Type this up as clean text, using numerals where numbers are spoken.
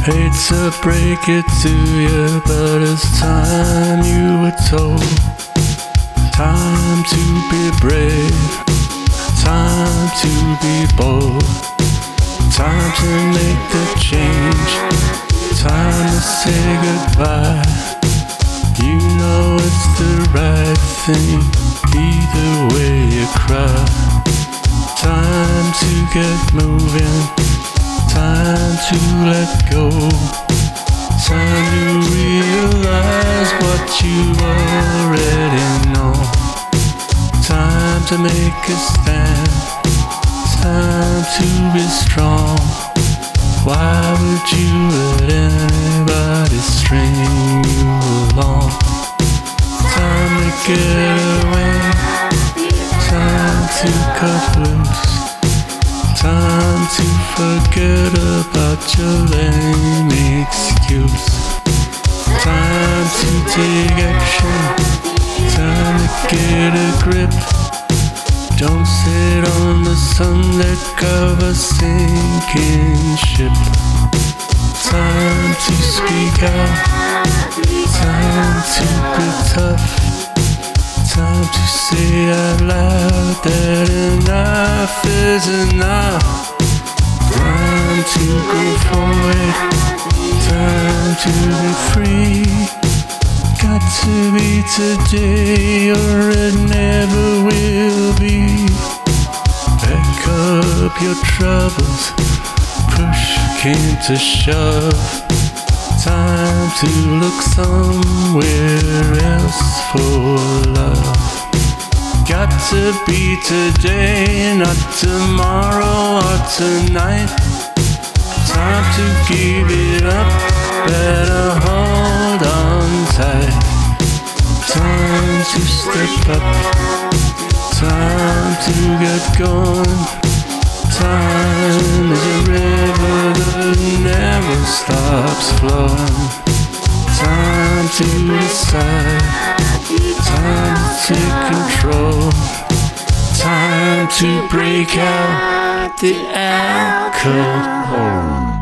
Hate to break it to you, but it's time you were told. Time to be brave, time to be bold, time to make the change, time to say goodbye. You know it's the right thing, either way you cry. Time to get moving, time to let go, time to realize what you already know. Time to make a stand, time to be strong. Why would you let anybody string you along? Time to get away, time to cut loose, time to forget about your lame excuse. Time to take action, time to get a grip. Don't sit on the sundeck of a sinking ship. Time to speak out, time to be tough, time to say out loud that enough is enough. Time to go forward, time to be free. Got to be today or it never will be. Back up your troubles, push came to shove. Time to look somewhere else for love. Got to be today, not tomorrow or tonight. Time to give it up, better hold on tight. Time to step up, time to get going. Time is a river that never stops flowing. Time to decide, time to take control, time to break out the alcohol.